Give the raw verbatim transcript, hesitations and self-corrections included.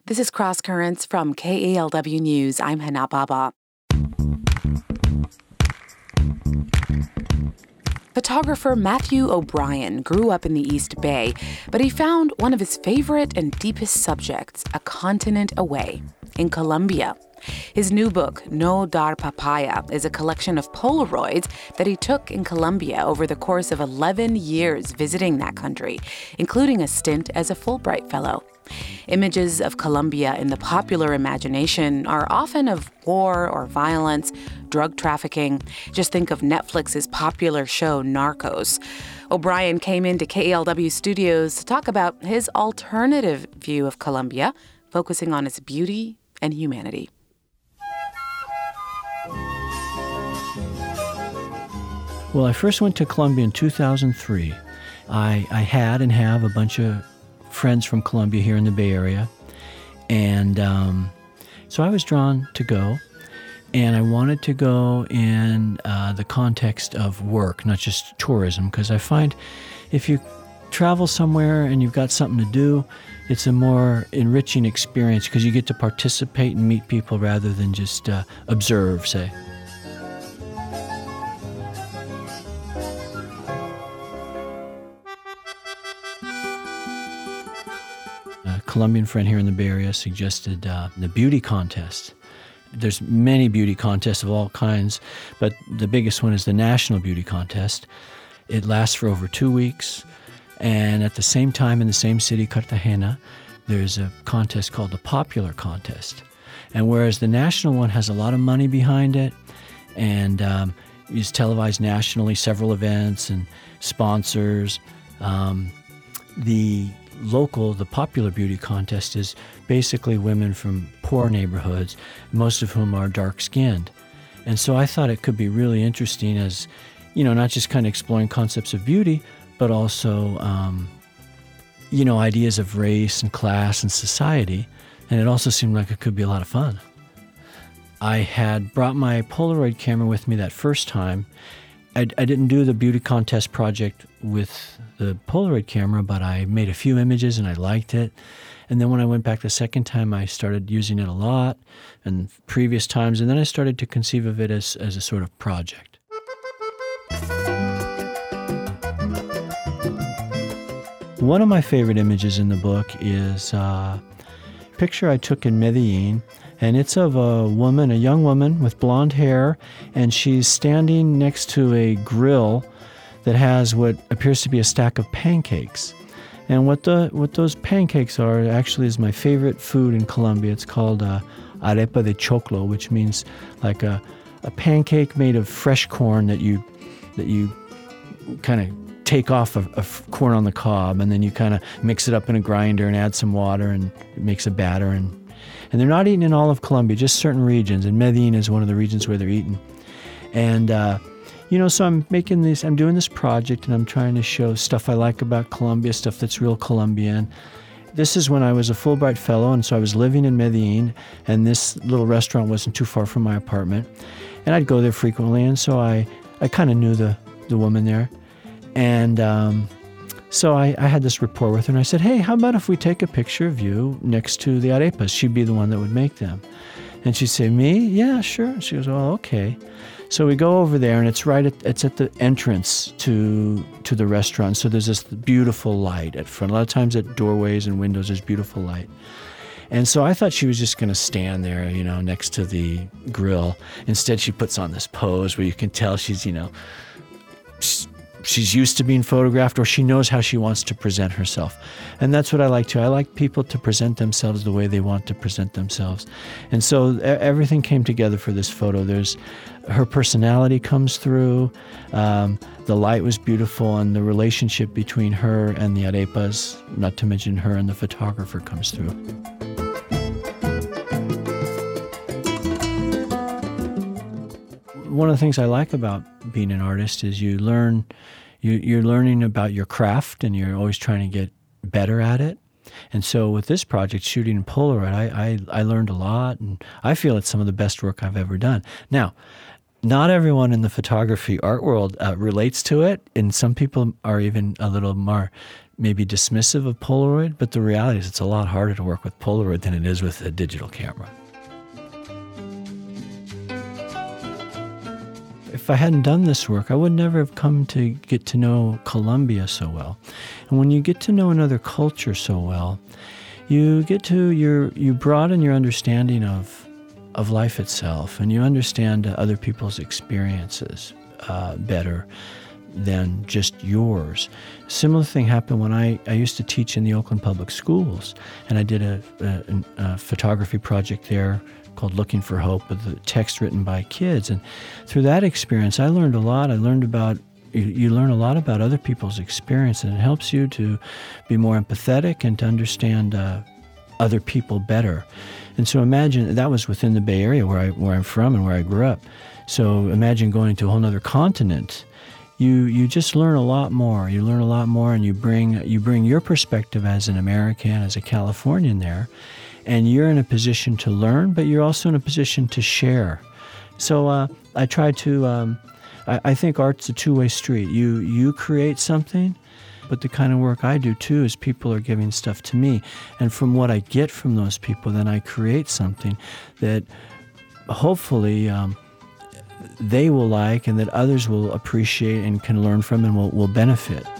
This is Cross Currents from K A L W News. I'm Hana Baba. Photographer Matthew O'Brien grew up in the East Bay, but he found one of his favorite and deepest subjects a continent away, in Colombia. His new book, No Dar Papaya, is a collection of Polaroids that he took in Colombia over the course of eleven years visiting that country, including a stint as a Fulbright Fellow. Images of Colombia in the popular imagination are often of war or violence, drug trafficking. Just think of Netflix's popular show Narcos. O'Brien came into K A L W studios to talk about his alternative view of Colombia, focusing on its beauty and humanity. Well, I first went to Colombia in two thousand three. I, I had and have a bunch of friends from Colombia here in the Bay Area. And um, so I was drawn to go. And I wanted to go in uh, the context of work, not just tourism, because I find if you travel somewhere and you've got something to do, it's a more enriching experience because you get to participate and meet people rather than just uh, observe, say. A Colombian friend here in the Bay Area suggested uh, the beauty contest. There's many beauty contests of all kinds, but the biggest one is the National Beauty Contest. It lasts for over two weeks, and at the same time in the same city, Cartagena, there's a contest called the Popular Contest. And whereas the national one has a lot of money behind it, and um, is televised nationally, several events and sponsors, um, the local, the Popular Beauty Contest is basically women from poor neighborhoods, most of whom are dark-skinned. And so I thought it could be really interesting as, you know, not just kind of exploring concepts of beauty, but also, um, you know, ideas of race and class and society. And it also seemed like it could be a lot of fun. I had brought my Polaroid camera with me that first time. I, I didn't do the beauty contest project with the Polaroid camera, but I made a few images and I liked it. And then when I went back the second time, I started using it a lot and previous times. And then I started to conceive of it as, as a sort of project. One of my favorite images in the book is a picture I took in Medellin. And it's of a woman, a young woman with blonde hair, and she's standing next to a grill that has what appears to be a stack of pancakes. And what the what those pancakes are actually is my favorite food in Colombia. It's called uh, arepa de choclo, which means like a, a pancake made of fresh corn that you that you kind of take off a, a corn on the cob, and then you kind of mix it up in a grinder and add some water, and it makes a batter. And And they're not eaten in all of Colombia, just certain regions. And Medellin is one of the regions where they're eaten. And, uh, you know, so I'm making this, I'm doing this project and I'm trying to show stuff I like about Colombia, stuff that's real Colombian. This is when I was a Fulbright Fellow, and so I was living in Medellin, and this little restaurant wasn't too far from my apartment. And I'd go there frequently, and so I, I kind of knew the, the woman there. And um, so I, I had this rapport with her, and I said, hey, how about if we take a picture of you next to the arepas? She'd be the one that would make them. And she'd say, me? Yeah, sure. And she goes, oh, okay. So we go over there, and it's right at, it's at the entrance to to the restaurant. So there's this beautiful light at front. A lot of times at doorways and windows, there's beautiful light. And so I thought she was just going to stand there, you know, next to the grill. Instead, she puts on this pose where you can tell she's, you know, she's used to being photographed, or she knows how she wants to present herself. And that's what I like too. I like people to present themselves the way they want to present themselves. And so everything came together for this photo. There's her personality comes through, um, the light was beautiful, and the relationship between her and the arepas, not to mention her and the photographer, comes through. One of the things I like about being an artist is you learn, you, you're learning about your craft, and you're always trying to get better at it. And so with this project, shooting in Polaroid, I, I, I learned a lot, and I feel it's some of the best work I've ever done. Now, not everyone in the photography art world uh, relates to it, and some people are even a little more maybe dismissive of Polaroid, but the reality is it's a lot harder to work with Polaroid than it is with a digital camera. If I hadn't done this work, I would never have come to get to know Colombia so well. And when you get to know another culture so well, you get to, your, you broaden your understanding of, of life itself, and you understand other people's experiences uh, better than just yours. A similar thing happened when I, I used to teach in the Oakland Public Schools, and I did a, a, a photography project there called Looking for Hope, with the text written by kids. And through that experience, I learned a lot. I learned about, you, you learn a lot about other people's experience, and it helps you to be more empathetic and to understand uh, other people better. And so imagine, that was within the Bay Area where, I, where I'm from and where I grew up. So imagine going to a whole other continent. You you just learn a lot more. You learn a lot more, and you bring you bring your perspective as an American, as a Californian there, and you're in a position to learn, but you're also in a position to share. So uh, I try to. Um, I, I think art's a two-way street. You you create something, but the kind of work I do too is people are giving stuff to me, and from what I get from those people, then I create something that hopefully. Um, they will like and that others will appreciate and can learn from and will, will benefit.